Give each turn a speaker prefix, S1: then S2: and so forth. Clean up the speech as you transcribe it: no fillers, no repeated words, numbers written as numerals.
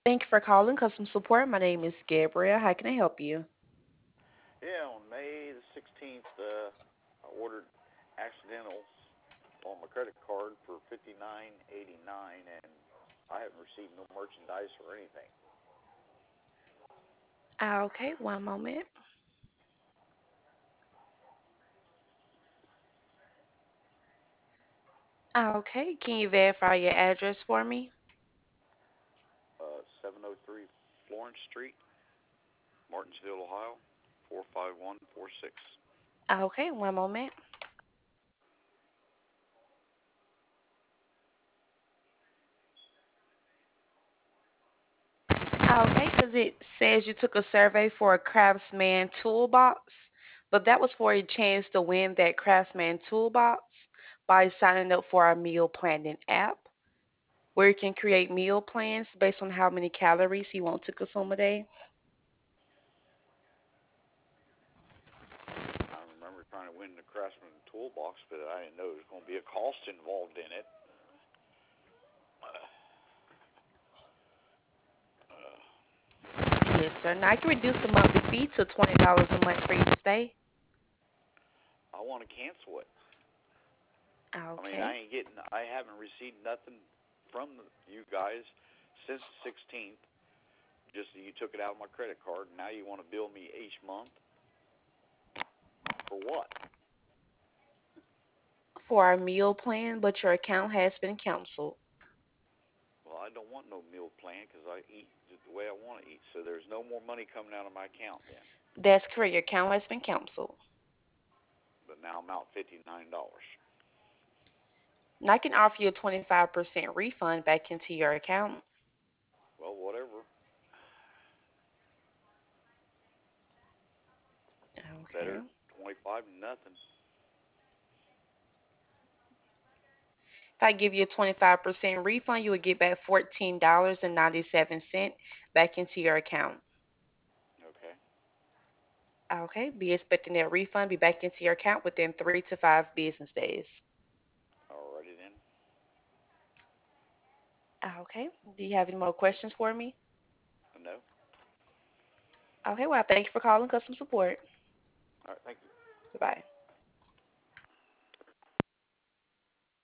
S1: Thank you for calling customer support. My name is Gabriel. How can I help you?
S2: Yeah, on May the 16th, I ordered accidentals on my credit card for $59.89, and I haven't received no merchandise or anything.
S1: Okay, one moment. Okay, can you verify your address for me?
S2: 703 Florence Street, Martinsville, Ohio, 45146.
S1: Okay, one moment. Okay, because it says you took a survey for a Craftsman toolbox, but that was for a chance to win that Craftsman toolbox by signing up for our meal planning app, where you can create meal plans based on how many calories you want to consume a day.
S2: I remember trying to win the Craftsman toolbox, but I didn't know there was going to be a cost involved in it. Uh, uh,
S1: Yes, sir. Now I can reduce the monthly fee to $20 a month for you to stay.
S2: I want to cancel it. I mean,
S1: Okay.
S2: I haven't received nothing from you guys since the 16th. Just that you took it out of my credit card, and now you want to bill me each month for what?
S1: For our meal plan, but your account has been canceled.
S2: Well, I don't want no meal plan because I eat the way I want to eat. So there's no more money coming out of my account then.
S1: That's correct. Your account has been canceled.
S2: But now I'm out $59.
S1: And I can offer you a 25% refund back into your account.
S2: Well, whatever.
S1: Okay.
S2: Better 25 than nothing.
S1: If I give you a 25% refund, you would get back $14.97 back into your account.
S2: Okay.
S1: Okay. Be expecting that refund be back into your account within 3 to 5 business days.
S2: Alrighty then.
S1: Okay. Do you have any more questions for me?
S2: No.
S1: Okay. Well, thank you for calling customer support.
S2: All right. Thank you.
S1: Bye bye.